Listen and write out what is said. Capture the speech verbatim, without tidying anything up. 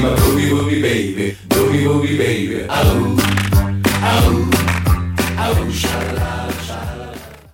my boogie woogie baby, boogie woogie baby. Oh, oh, oh, sha la la.